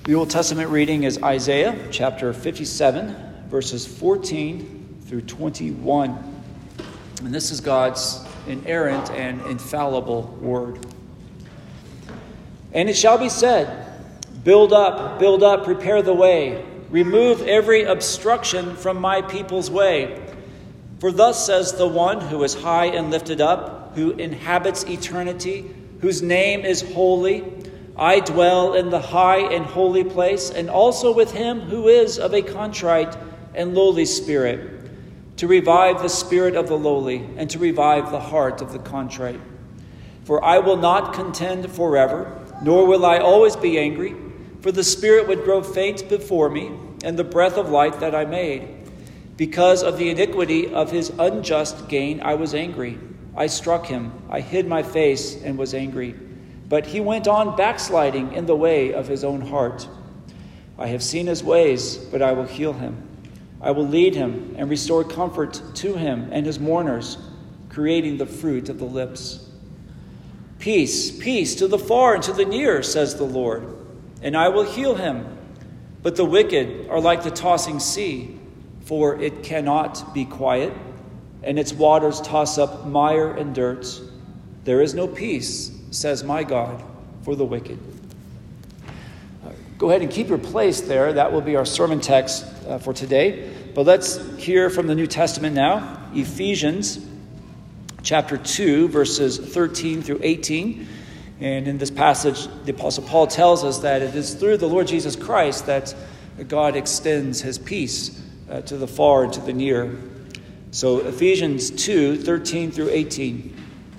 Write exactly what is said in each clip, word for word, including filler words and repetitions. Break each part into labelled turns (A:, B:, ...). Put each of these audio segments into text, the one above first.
A: The Old Testament reading is Isaiah chapter fifty-seven, verses fourteen through twenty-one. And this is God's inerrant and infallible word. And it shall be said, build up, build up, prepare the way. Remove every obstruction from my people's way. For thus says the one who is high and lifted up, who inhabits eternity, whose name is holy. I dwell in the high and holy place, and also with him who is of a contrite and lowly spirit, to revive the spirit of the lowly, and to revive the heart of the contrite. For I will not contend forever, nor will I always be angry, for the spirit would grow faint before me, and the breath of life that I made. Because of the iniquity of his unjust gain I was angry. I struck him, I hid my face, and was angry. But he went on backsliding in the way of his own heart. I have seen his ways, but I will heal him. I will lead him and restore comfort to him and his mourners, creating the fruit of the lips. Peace, peace to the far and to the near, says the Lord, and I will heal him. But the wicked are like the tossing sea, for it cannot be quiet, and its waters toss up mire and dirt. There is no peace, says my God, for the wicked. Uh, go ahead and keep your place there. That will be our sermon text uh, for today. But let's hear from the New Testament now. Ephesians chapter two, verses thirteen through eighteen. And in this passage, the Apostle Paul tells us that it is through the Lord Jesus Christ that God extends his peace uh, to the far and to the near. So Ephesians two, thirteen through eighteen.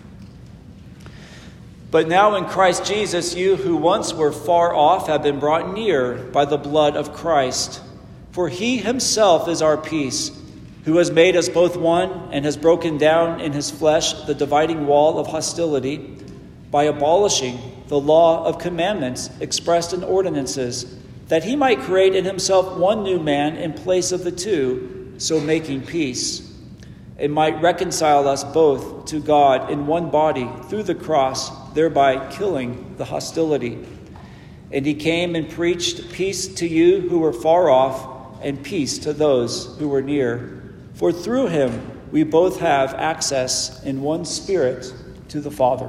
A: But now in Christ Jesus, you who once were far off have been brought near by the blood of Christ. For he himself is our peace, who has made us both one and has broken down in his flesh the dividing wall of hostility by abolishing the law of commandments expressed in ordinances, that he might create in himself one new man in place of the two, so making peace, and might reconcile us both to God in one body through the cross, thereby killing the hostility. And he came and preached peace to you who were far off, and peace to those who were near. For through him we both have access in one Spirit to the Father.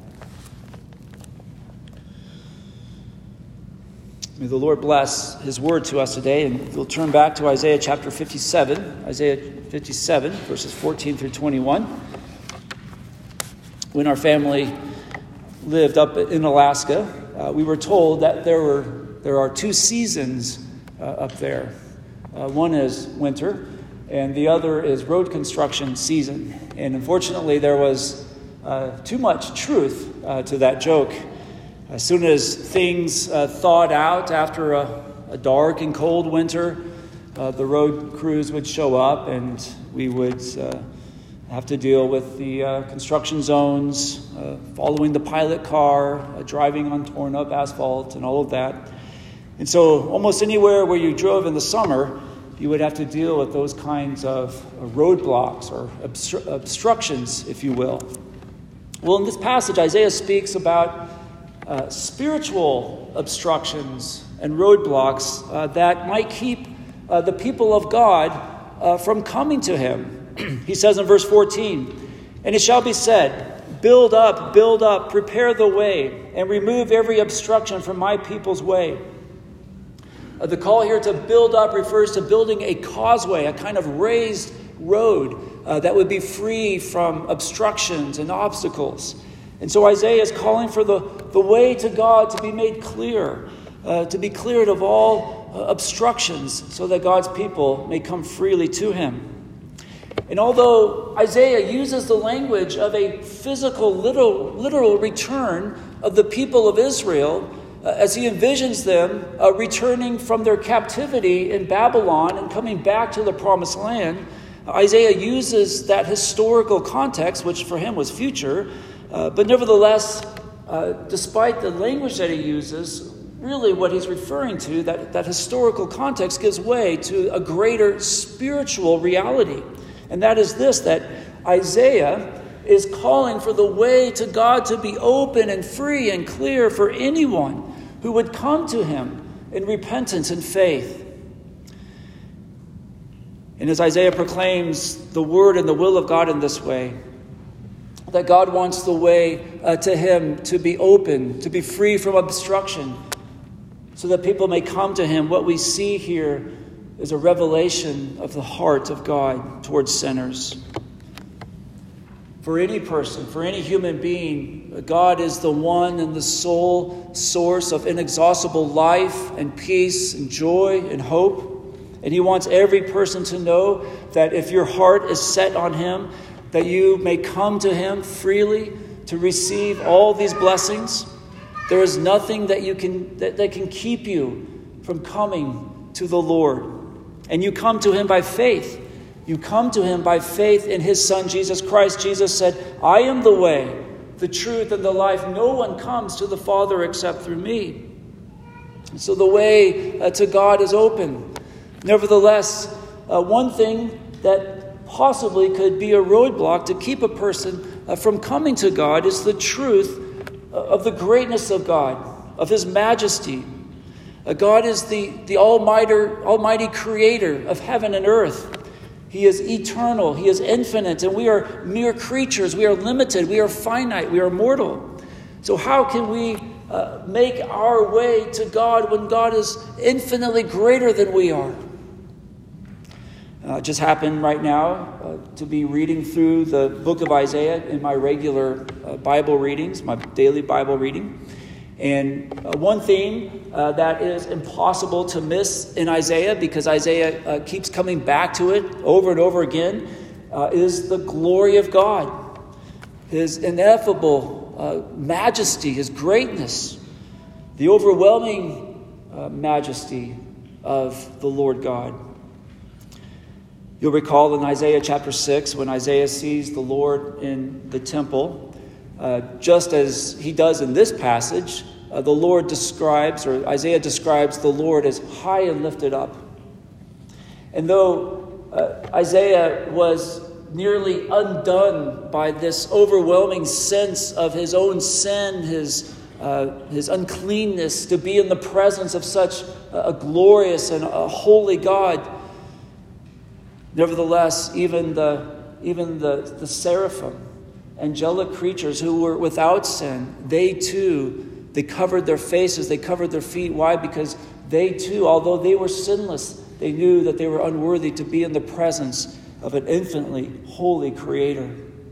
A: May the Lord bless his word to us today, and we'll turn back to Isaiah chapter fifty-seven, Isaiah fifty-seven, verses fourteen through twenty-one. When our family lived up in Alaska, uh, we were told that there were there are two seasons uh, up there. Uh, one is winter, and the other is road construction season. And unfortunately, there was uh, too much truth uh, to that joke. As soon as things uh, thawed out after a, a dark and cold winter, uh, the road crews would show up, and we would uh, have to deal with the uh, construction zones, uh, following the pilot car, uh, driving on torn up asphalt, and all of that. And so almost anywhere where you drove in the summer, you would have to deal with those kinds of uh, roadblocks or obstru- obstructions, if you will. Well, in this passage, Isaiah speaks about uh, spiritual obstructions and roadblocks uh, that might keep uh, the people of God uh, from coming to him. He says in verse fourteen, and it shall be said, build up, build up, prepare the way, and remove every obstruction from my people's way. Uh, the call here to build up refers to building a causeway, a kind of raised road uh, that would be free from obstructions and obstacles. And so Isaiah is calling for the, the way to God to be made clear, uh, to be cleared of all uh, obstructions so that God's people may come freely to him. And although Isaiah uses the language of a physical, literal, literal return of the people of Israel, uh, as he envisions them uh, returning from their captivity in Babylon and coming back to the promised land, Isaiah uses that historical context, which for him was future, uh, but nevertheless, uh, despite the language that he uses, really what he's referring to, that, that historical context gives way to a greater spiritual reality. And that is this, that Isaiah is calling for the way to God to be open and free and clear for anyone who would come to him in repentance and faith. And as Isaiah proclaims the word and the will of God in this way, that God wants the way uh, to him to be open, to be free from obstruction, so that people may come to him. What we see here is a revelation of the heart of God towards sinners. For any person, for any human being, God is the one and the sole source of inexhaustible life and peace and joy and hope. And he wants every person to know that if your heart is set on him, that you may come to him freely to receive all these blessings. There is nothing that you can that, that can keep you from coming to the Lord. And you come to him by faith. You come to him by faith in his Son, Jesus Christ. Jesus said, I am the way, the truth, and the life. No one comes to the Father except through me. So the way uh, to God is open. Nevertheless, uh, one thing that possibly could be a roadblock to keep a person uh, from coming to God is the truth of the greatness of God, of his majesty. Uh, God is the, the almighty, almighty creator of heaven and earth. He is eternal. He is infinite. And we are mere creatures. We are limited. We are finite. We are mortal. So how can we uh, make our way to God when God is infinitely greater than we are? Uh, it just happened right now uh, to be reading through the book of Isaiah in my regular uh, Bible readings, my daily Bible reading. And uh, one theme uh, that is impossible to miss in Isaiah, because Isaiah uh, keeps coming back to it over and over again, uh, is the glory of God. His ineffable uh, majesty, his greatness, the overwhelming uh, majesty of the Lord God. You'll recall in Isaiah chapter six, when Isaiah sees the Lord in the temple, uh, just as he does in this passage, uh, the Lord describes, or Isaiah describes the Lord as high and lifted up. And though uh, Isaiah was nearly undone by this overwhelming sense of his own sin, his uh, his uncleanness, to be in the presence of such a glorious and a holy God, nevertheless, even the even the, the seraphim, angelic creatures who were without sin, they too, they covered their faces, they covered their feet. Why? Because they too, although they were sinless, they knew that they were unworthy to be in the presence of an infinitely holy Creator.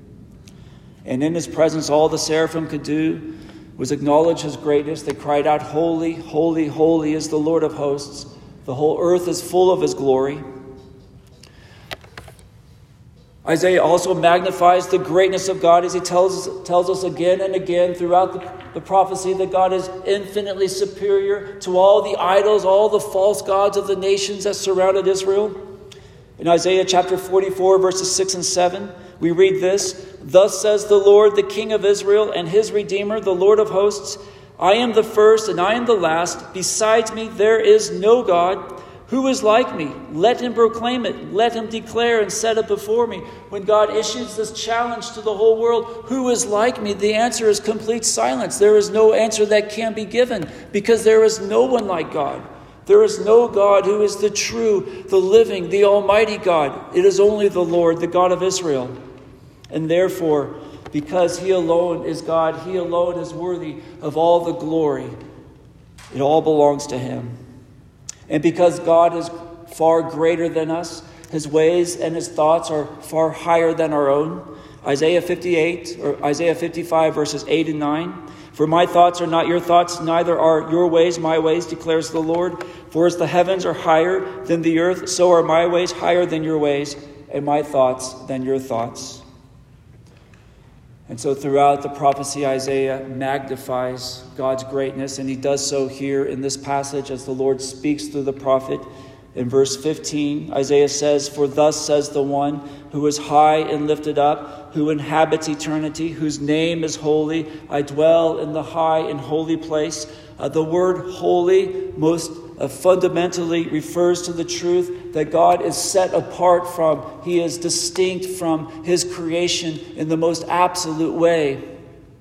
A: And in his presence, all the seraphim could do was acknowledge his greatness. They cried out, "Holy, holy, holy is the Lord of hosts. The whole earth is full of his glory." Isaiah also magnifies the greatness of God as he tells, tells us again and again throughout the, the prophecy that God is infinitely superior to all the idols, all the false gods of the nations that surrounded Israel. In Isaiah chapter forty-four, verses six and seven, we read this: "Thus says the Lord, the King of Israel and his Redeemer, the Lord of hosts, I am the first and I am the last. Besides me there is no God. Who is like me? Let him proclaim it. Let him declare and set it before me." When God issues this challenge to the whole world, who is like me? The answer is complete silence. There is no answer that can be given, because there is no one like God. There is no God who is the true, the living, the almighty God. It is only the Lord, the God of Israel. And therefore, because he alone is God, he alone is worthy of all the glory. It all belongs to him. And because God is far greater than us, his ways and his thoughts are far higher than our own. Isaiah fifty-eight or Isaiah fifty-five verses eight and nine. "For my thoughts are not your thoughts, neither are your ways my ways, declares the Lord. For as the heavens are higher than the earth, so are my ways higher than your ways, and my thoughts than your thoughts." And so throughout the prophecy, Isaiah magnifies God's greatness, and he does so here in this passage as the Lord speaks through the prophet. In verse fifteen, Isaiah says, "For thus says the one who is high and lifted up, who inhabits eternity, whose name is holy. I dwell in the high and holy place." Uh, the word holy most uh, fundamentally refers to the truth that God is set apart from, he is distinct from his creation in the most absolute way.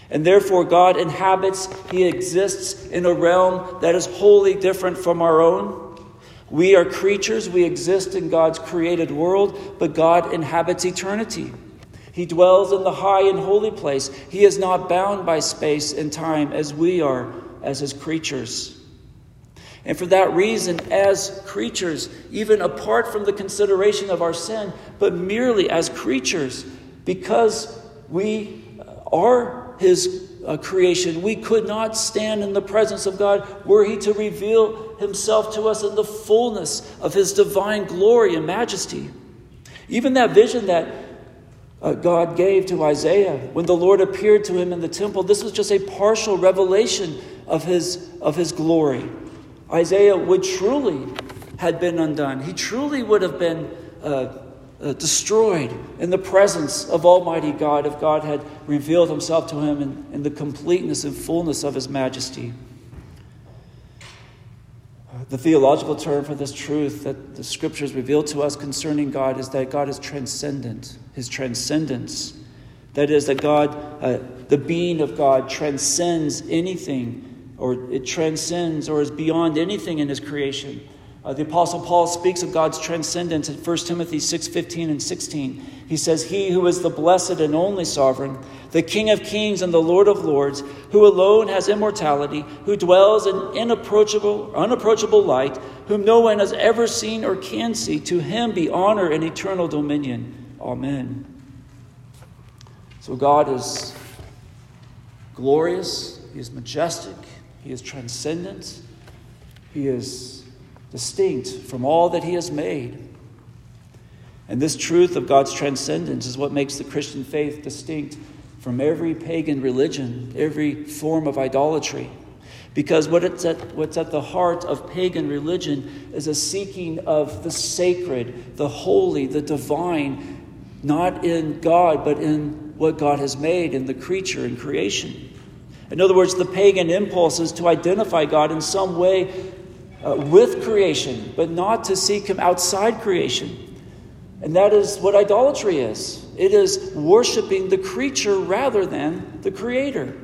A: And therefore God inhabits, he exists in a realm that is wholly different from our own. We are creatures, we exist in God's created world, but God inhabits eternity. He dwells in the high and holy place. He is not bound by space and time as we are as his creatures. And for that reason, as creatures, even apart from the consideration of our sin, but merely as creatures, because we are his uh, creation, we could not stand in the presence of God were he to reveal himself to us in the fullness of his divine glory and majesty. Even that vision that uh, God gave to Isaiah when the Lord appeared to him in the temple, this was just a partial revelation of his, of his glory. Isaiah would truly have been undone. He truly would have been uh, uh, destroyed in the presence of Almighty God if God had revealed himself to him in, in the completeness and fullness of his majesty. The theological term for this truth that the Scriptures reveal to us concerning God is that God is transcendent. His transcendence. That is, that God, uh, the being of God, transcends anything, or it transcends or is beyond anything in his creation. Uh, the Apostle Paul speaks of God's transcendence in First Timothy six fifteen and sixteen. He says, "He who is the blessed and only sovereign, the King of kings and the Lord of lords, who alone has immortality, who dwells in inapproachable, unapproachable light, whom no one has ever seen or can see, to him be honor and eternal dominion. Amen." So God is glorious, he is majestic, he is transcendent, he is distinct from all that he has made. And this truth of God's transcendence is what makes the Christian faith distinct from every pagan religion, every form of idolatry. Because what it's at, what's at the heart of pagan religion is a seeking of the sacred, the holy, the divine, not in God, but in what God has made, in the creature and creation. In other words, the pagan impulse is to identify God in some way uh, with creation, but not to seek him outside creation. And that is what idolatry is. It is worshiping the creature rather than the Creator.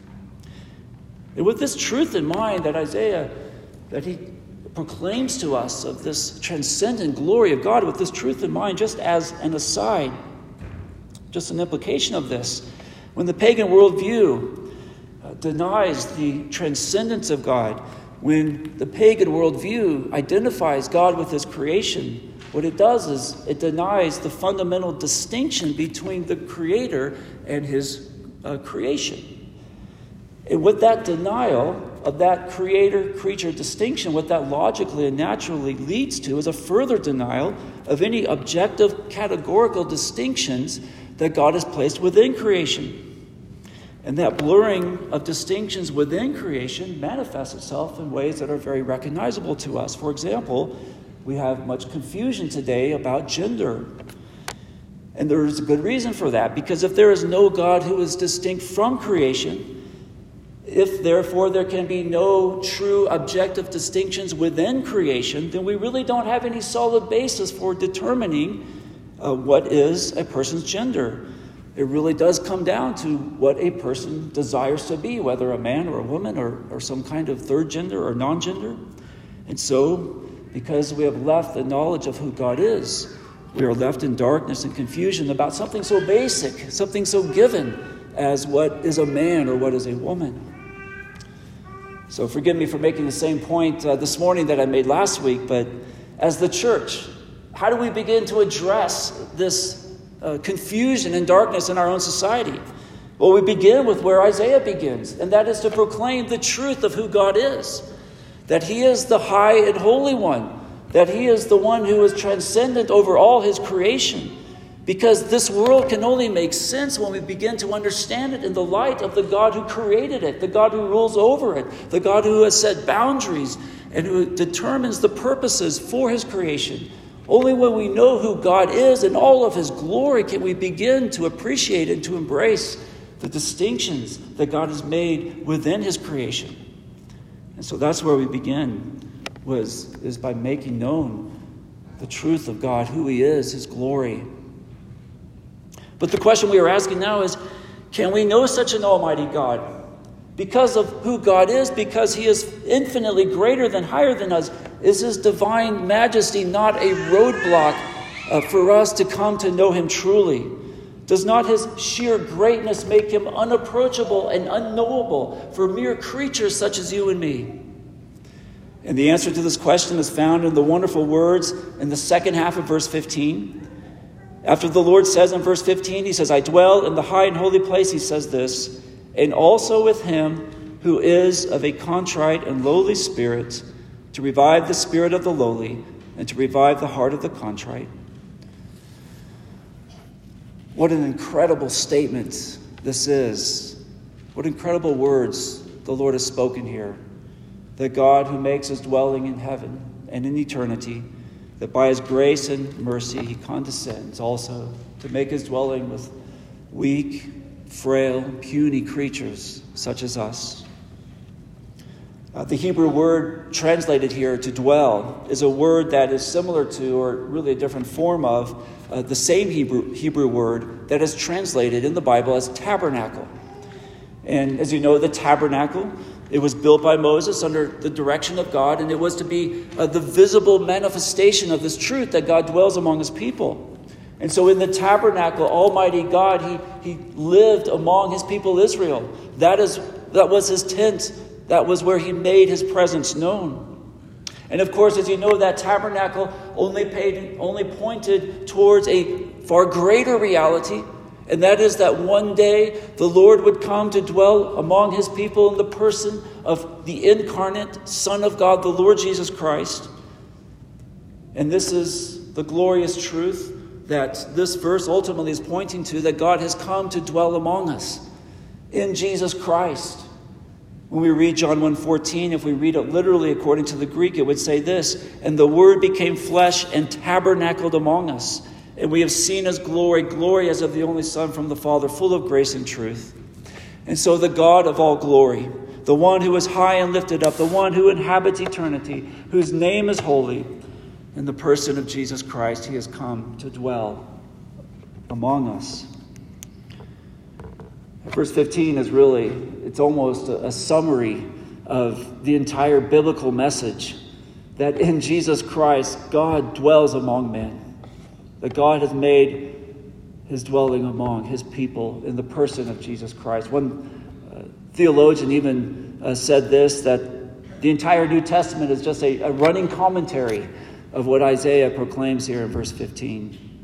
A: And with this truth in mind that Isaiah, that he proclaims to us of this transcendent glory of God, with this truth in mind, just as an aside, just an implication of this, when the pagan worldview uh, denies the transcendence of God, when the pagan worldview identifies God with his creation, what it does is it denies the fundamental distinction between the Creator and his uh, creation. And with that denial of that creator-creature distinction, what that logically and naturally leads to is a further denial of any objective categorical distinctions that God has placed within creation. And that blurring of distinctions within creation manifests itself in ways that are very recognizable to us. For example, we have much confusion today about gender. And there is a good reason for that, because if there is no God who is distinct from creation, if therefore there can be no true objective distinctions within creation, then we really don't have any solid basis for determining uh, what is a person's gender. It really does come down to what a person desires to be, whether a man or a woman or, or some kind of third gender or non-gender. And so, because we have left the knowledge of who God is, we are left in darkness and confusion about something so basic, something so given as what is a man or what is a woman. So forgive me for making the same point uh, this morning that I made last week, but as the church, how do we begin to address this uh, confusion and darkness in our own society? Well, we begin with where Isaiah begins, and that is to proclaim the truth of who God is. That he is the high and holy one. That he is the one who is transcendent over all his creation. Because this world can only make sense when we begin to understand it in the light of the God who created it, the God who rules over it, the God who has set boundaries and who determines the purposes for his creation. Only when we know who God is in all of his glory can we begin to appreciate and to embrace the distinctions that God has made within his creation. And so that's where we begin, was is by making known the truth of God, who he is, his glory. But the question we are asking now is, Can we know such an almighty God? Because of who God is, because he is infinitely greater than, higher than us, is his divine majesty not a roadblock uh, for us to come to know him truly? Does not his sheer greatness make him unapproachable and unknowable for mere creatures such as you and me? And the answer to this question is found in the wonderful words in the second half of verse fifteen. After the Lord says in verse fifteen, he says, I dwell in the high and holy place, he says this, and also with him who is of a contrite and lowly spirit, to revive the spirit of the lowly and to revive the heart of the contrite. What an incredible statement this is. What incredible words the Lord has spoken here. That God who makes his dwelling in heaven and in eternity, that by his grace and mercy he condescends also to make his dwelling with weak, frail, puny creatures such as us. Uh, the Hebrew word translated here, to dwell, is a word that is similar to, or really a different form of, uh, the same Hebrew, Hebrew word that is translated in the Bible as tabernacle. And as you know, the tabernacle, it was built by Moses under the direction of God, and it was to be uh, the visible manifestation of this truth that God dwells among his people. And so in the tabernacle, Almighty God, he, he lived among his people Israel. That is, that was his tent. That was where he made his presence known. And of course, as you know, that tabernacle only paid, only pointed towards a far greater reality, and that is that one day the Lord would come to dwell among his people in the person of the incarnate Son of God, the Lord Jesus Christ. And this is the glorious truth that this verse ultimately is pointing to, that God has come to dwell among us in Jesus Christ. When we read John one fourteen, if we read it literally according to the Greek, it would say this, and the Word became flesh and tabernacled among us. And we have seen his glory, glory as of the only Son from the Father, full of grace and truth. And so the God of all glory, the one who is high and lifted up, the one who inhabits eternity, whose name is holy, in the person of Jesus Christ, he has come to dwell among us. Verse fifteen is really, it's almost a, a summary of the entire biblical message, that in Jesus Christ, God dwells among men. That God has made his dwelling among his people in the person of Jesus Christ. One uh, theologian even uh, said this, that the entire New Testament is just a, a running commentary of what Isaiah proclaims here in verse fifteen.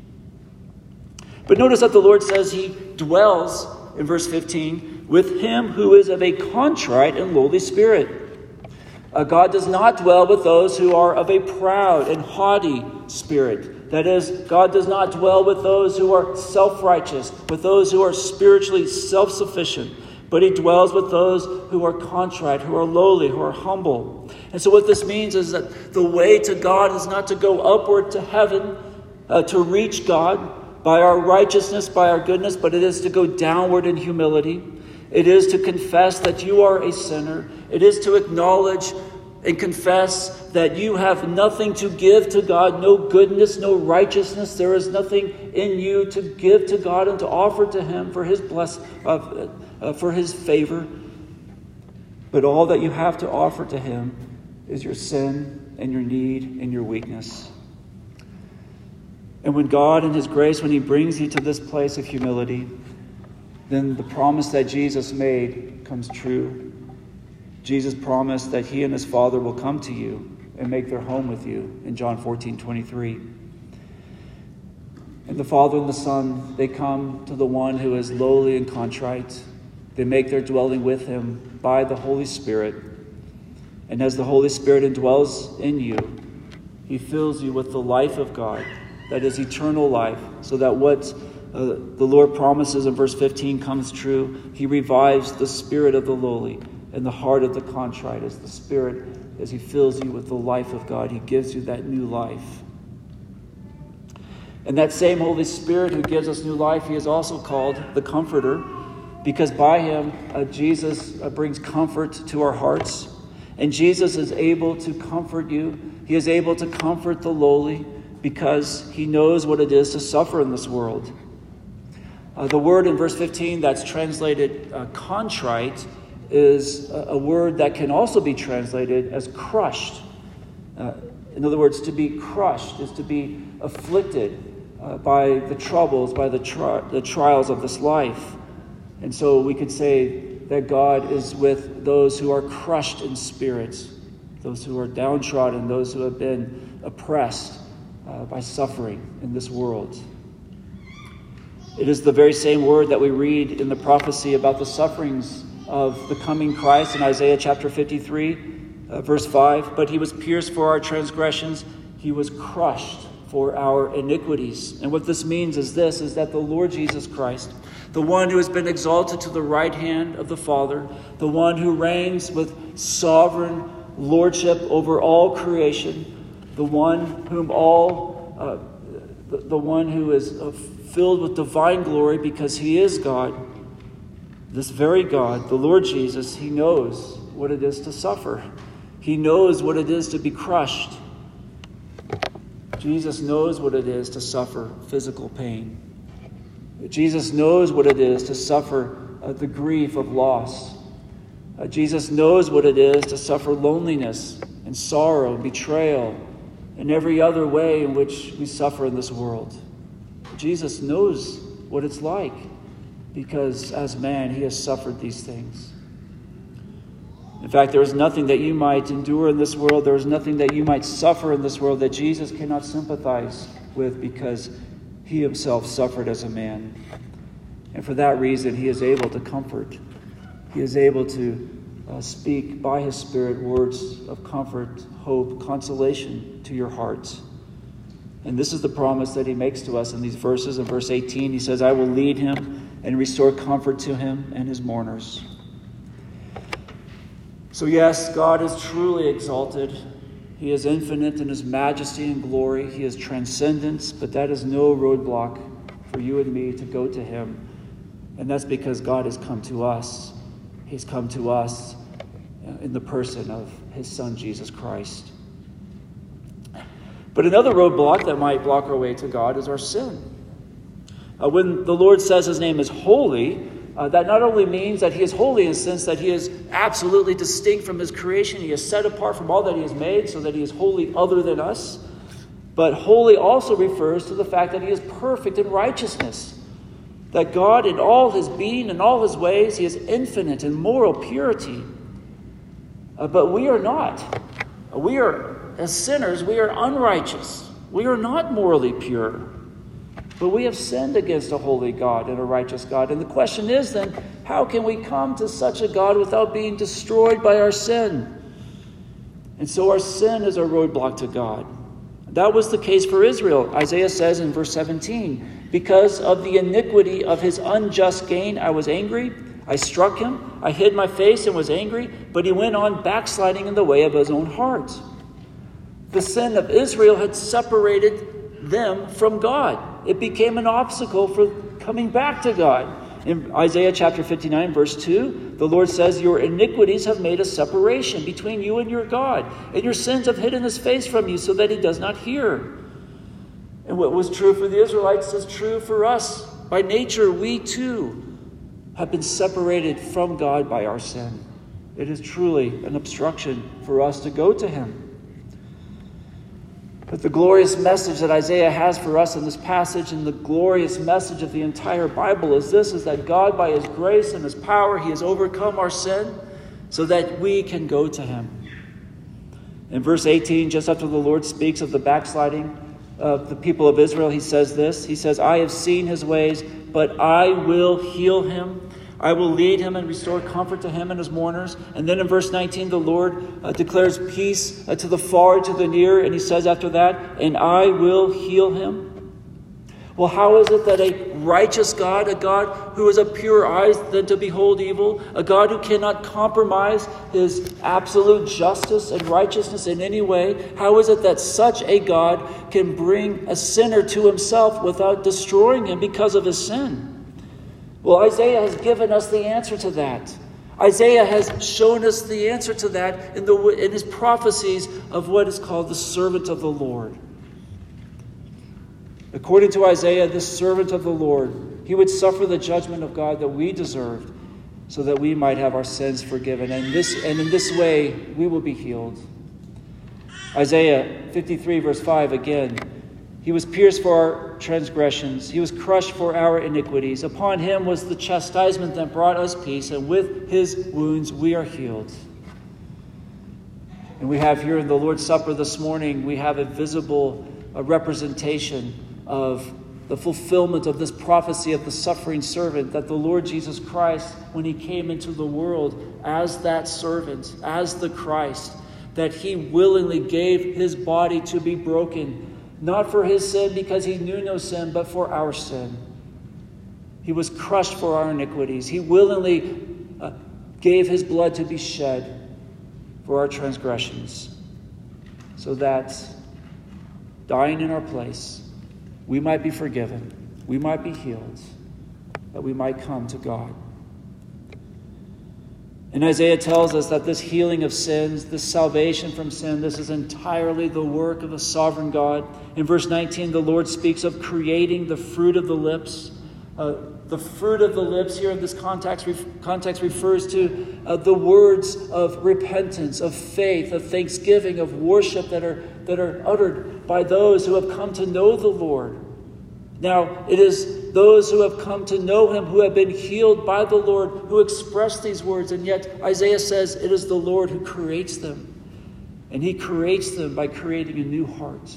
A: But notice that the Lord says he dwells, in verse fifteen, with him who is of a contrite and lowly spirit. Uh, God does not dwell with those who are of a proud and haughty spirit. That is, God does not dwell with those who are self-righteous, with those who are spiritually self-sufficient, but he dwells with those who are contrite, who are lowly, who are humble. And so what this means is that the way to God is not to go upward to heaven, uh, to reach God by our righteousness, by our goodness, but it is to go downward in humility. It is to confess that you are a sinner. It is to acknowledge and confess that you have nothing to give to God, no goodness, no righteousness. There is nothing in you to give to God and to offer to him for his bless, uh, uh, for his favor. But all that you have to offer to him is your sin and your need and your weakness. And when God in his grace, when he brings you to this place of humility, then the promise that Jesus made comes true. Jesus promised that he and his Father will come to you and make their home with you in John fourteen twenty-three. And the Father and the Son, they come to the one who is lowly and contrite. They make their dwelling with him by the Holy Spirit. And as the Holy Spirit indwells in you, he fills you with the life of God, that is eternal life, so that what uh, the Lord promises in verse fifteen comes true. He revives the spirit of the lowly and the heart of the contrite. As the Spirit, as he fills you with the life of God, he gives you that new life. And that same Holy Spirit who gives us new life, he is also called the Comforter, because by him, uh, Jesus uh, brings comfort to our hearts. And Jesus is able to comfort you. He is able to comfort the lowly because he knows what it is to suffer in this world. Uh, the word in verse fifteen that's translated uh, contrite is a, a word that can also be translated as crushed. Uh, in other words, to be crushed is to be afflicted uh, by the troubles, by the, tri- the trials of this life. And so we could say that God is with those who are crushed in spirit, those who are downtrodden, those who have been oppressed uh, by suffering in this world. It is the very same word that we read in the prophecy about the sufferings of the coming Christ in Isaiah chapter fifty-three, uh, verse five. But he was pierced for our transgressions, he was crushed for our iniquities. And what this means is this, is that the Lord Jesus Christ, the one who has been exalted to the right hand of the Father, the one who reigns with sovereign lordship over all creation, the one whom all, uh, the, the one who is uh, filled with divine glory because he is God, this very God, the Lord Jesus, he knows what it is to suffer. He knows what it is to be crushed. Jesus knows what it is to suffer physical pain. Jesus knows what it is to suffer uh, the grief of loss. Uh, Jesus knows what it is to suffer loneliness and sorrow, betrayal, and every other way in which we suffer in this world. Jesus knows what it's like because as man, he has suffered these things. In fact, there is nothing that you might endure in this world, there is nothing that you might suffer in this world that Jesus cannot sympathize with because he himself suffered as a man. And for that reason, he is able to comfort. He is able to uh, speak by his Spirit words of comfort, hope, consolation to your hearts. And this is the promise that he makes to us in these verses. In verse eighteen, he says, I will lead him and restore comfort to him and his mourners. So yes, God is truly exalted. He is infinite in his majesty and glory. He is transcendent, but that is no roadblock for you and me to go to him. And that's because God has come to us. He's come to us in the person of his Son, Jesus Christ. But another roadblock that might block our way to God is our sin. Uh, when the Lord says his name is holy, Uh, that not only means that he is holy in the sense that he is absolutely distinct from his creation, he is set apart from all that he has made so that he is wholly other than us, but holy also refers to the fact that he is perfect in righteousness, that God in all his being and all his ways, he is infinite in moral purity. Uh, but we are not. We are, as sinners, we are unrighteous. We are not morally pure. But we have sinned against a holy God and a righteous God. And the question is then, how can we come to such a God without being destroyed by our sin? And so our sin is a roadblock to God. That was the case for Israel. Isaiah says in verse seventeen, because of the iniquity of his unjust gain, I was angry. I struck him. I hid my face and was angry. But he went on backsliding in the way of his own heart. The sin of Israel had separated them from God. It became an obstacle for coming back to God. In Isaiah chapter fifty-nine, verse two, the Lord says, your iniquities have made a separation between you and your God, and your sins have hidden his face from you so that he does not hear. And what was true for the Israelites is true for us. By nature, we too have been separated from God by our sin. It is truly an obstruction for us to go to him. But the glorious message that Isaiah has for us in this passage, and the glorious message of the entire Bible is this, is that God, by his grace and his power, he has overcome our sin so that we can go to him. In verse eighteen, just after the Lord speaks of the backsliding of the people of Israel, he says this, he says, I have seen his ways, but I will heal him. I will lead him and restore comfort to him and his mourners. And then in verse nineteen, the Lord uh, declares peace uh, to the far, to the near. And he says after that, and I will heal him. Well, how is it that a righteous God, a God who is of pure eyes than to behold evil, a God who cannot compromise his absolute justice and righteousness in any way, how is it that such a God can bring a sinner to himself without destroying him because of his sin? Well, Isaiah has given us the answer to that. Isaiah has shown us the answer to that in, the, in his prophecies of what is called the servant of the Lord. According to Isaiah, this servant of the Lord He would suffer the judgment of God that we deserved so that we might have our sins forgiven. And this and in this way, we will be healed. Isaiah fifty-three, verse five, again, he was pierced for our transgressions. He was crushed for our iniquities. Upon him was the chastisement that brought us peace, and with his wounds we are healed. And we have here in the Lord's Supper this morning, we have a visible a representation of the fulfillment of this prophecy of the suffering servant, that the Lord Jesus Christ, when he came into the world as that servant, as the Christ, that he willingly gave his body to be broken, not for his sin because he knew no sin, but for our sin. He was crushed for our iniquities. He willingly uh, gave his blood to be shed for our transgressions, so that dying in our place, we might be forgiven, we might be healed, that we might come to God. And Isaiah tells us that this healing of sins, this salvation from sin, this is entirely the work of the sovereign God. In verse nineteen, the Lord speaks of creating the fruit of the lips. Uh, the fruit of the lips here in this context, context refers to uh, the words of repentance, of faith, of thanksgiving, of worship that are, that are uttered by those who have come to know the Lord. Now, it is those who have come to know him, who have been healed by the Lord, who express these words. And yet Isaiah says it is the Lord who creates them. And he creates them by creating a new heart.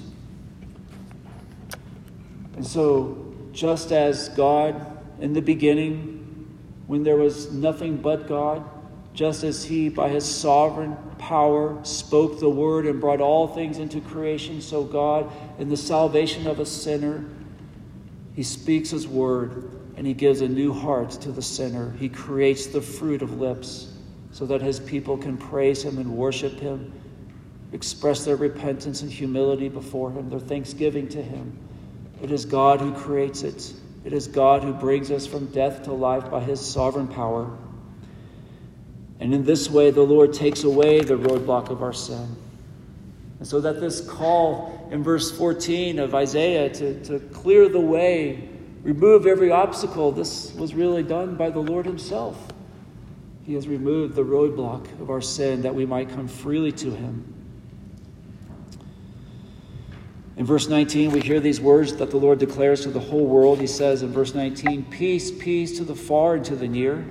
A: And so, just as God in the beginning, when there was nothing but God, just as he by his sovereign power spoke the word and brought all things into creation, so God, in the salvation of a sinner, he speaks his word and he gives a new heart to the sinner. He creates the fruit of lips so that his people can praise him and worship him, express their repentance and humility before him, their thanksgiving to him. It is God who creates it. It is God who brings us from death to life by his sovereign power. And in this way, the Lord takes away the roadblock of our sin. And so that this call in verse fourteen of Isaiah to, to clear the way, remove every obstacle, this was really done by the Lord himself. He has removed the roadblock of our sin that we might come freely to him. In verse nineteen, we hear these words that the Lord declares to the whole world. He says in verse nineteen, peace, peace to the far and to the near.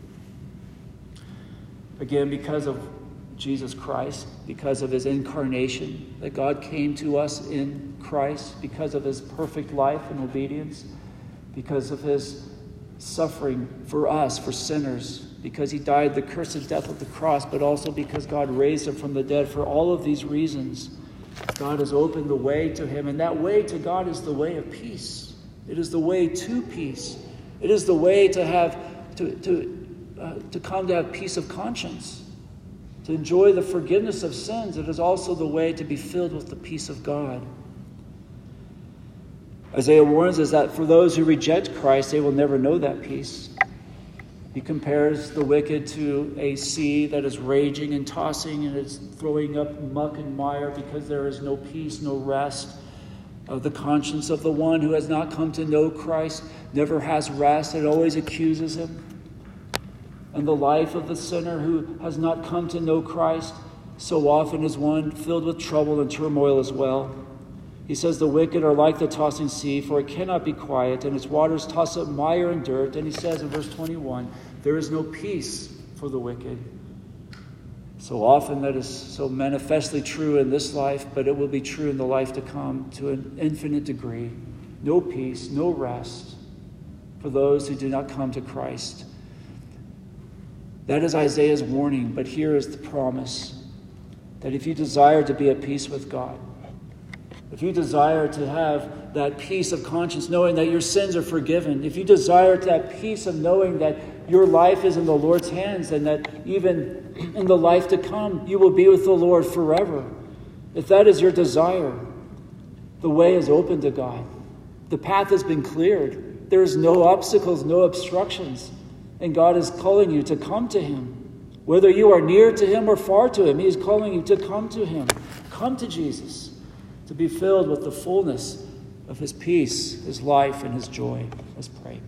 A: Again, because of Jesus Christ, because of his incarnation, that God came to us in Christ, because of his perfect life and obedience, because of his suffering for us, for sinners, because he died the cursed death of the cross, but also because God raised him from the dead. For all of these reasons, God has opened the way to him, and that way to God is the way of peace. It is the way to peace. It is the way to have to to uh, to come to have peace of conscience, to enjoy the forgiveness of sins. It is also the way to be filled with the peace of God. Isaiah warns us that for those who reject Christ, they will never know that peace. He compares the wicked to a sea that is raging and tossing and is throwing up muck and mire because there is no peace, no rest. Of the conscience of the one who has not come to know Christ never has rest. It always accuses him. And the life of the sinner who has not come to know Christ so often is one filled with trouble and turmoil as well. He says the wicked are like the tossing sea, for it cannot be quiet, and its waters toss up mire and dirt. And he says in verse twenty-one, there is no peace for the wicked. So often that is so manifestly true in this life, but it will be true in the life to come to an infinite degree. No peace, no rest for those who do not come to Christ. That is Isaiah's warning, but here is the promise that if you desire to be at peace with God, if you desire to have that peace of conscience, knowing that your sins are forgiven, if you desire that peace of knowing that your life is in the Lord's hands and that even in the life to come, you will be with the Lord forever, if that is your desire, the way is open to God. The path has been cleared. There is no obstacles, no obstructions. And God is calling you to come to him. Whether you are near to him or far to him, he is calling you to come to him. Come to Jesus, to be filled with the fullness of his peace, his life, and his joy. Let's pray.